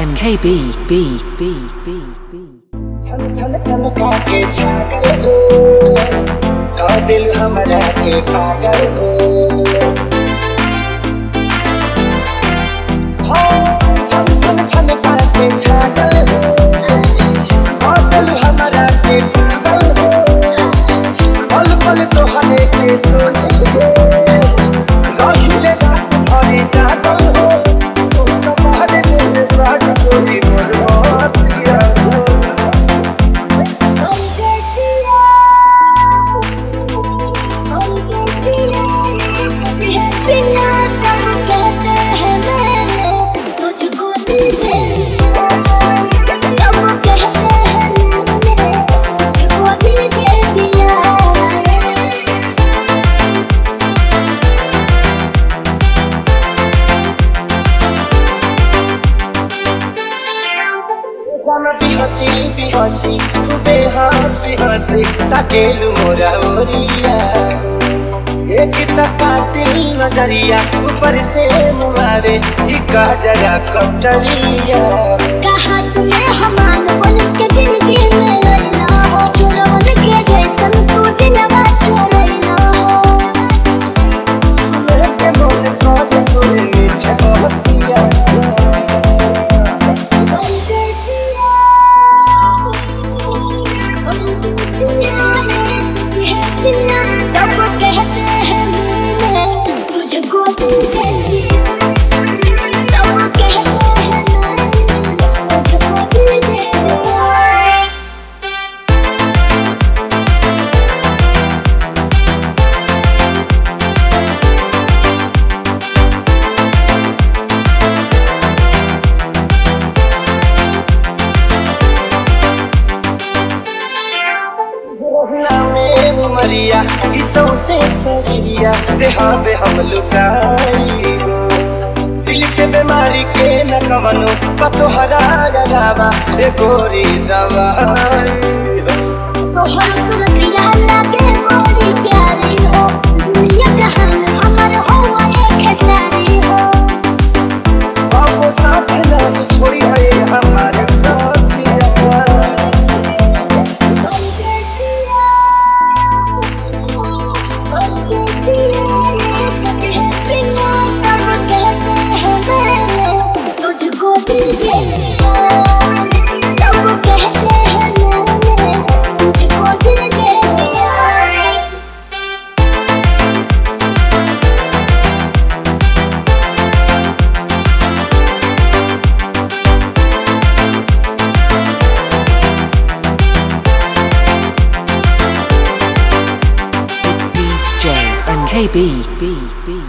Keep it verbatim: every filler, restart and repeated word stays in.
M K B B B B B छन छन छन के छागल हो का दिल हमरा के पागल हो छन छन छन के छागल हो का दिल हमरा के पागल हो पल पल तोहरे के सोची हो रहिले रात भरी जागल हो तुम्हारे लिए बात कोई मोर पिया हो हसी भी हसी खूबे हसी हसी ताकेलु मोरा ओरिया एक टका दिल नजरिया ऊपर से मुआरे ई का जरा कटरिया कहाँ से हमान बोल के जिंदगी में लैला हो चोरवन के जैसन तू दिलवा चोरैला हो सुने के मन कर तोरे मीठा बतिया सब कहते हैं मैंने तुझको दिल दे दिया सब कहते हैं मैंने तुझको दिल दे दिया मरिया इसो से सरिया देहा बे हम लुकाई दिल के बीमारी के न कवनो पतोहरा लगावा ए गोरी दवाई सोहर सुरतिया लागे मोरी प्यारी हो दुनिया जहान हमर हो एक सारी हो बाबू साथ न छोड़ी है हमारे साथिया तुझको दिल दे दिया सब कहते हैं मैंने तुझको दिल दे दिया D J M K B B B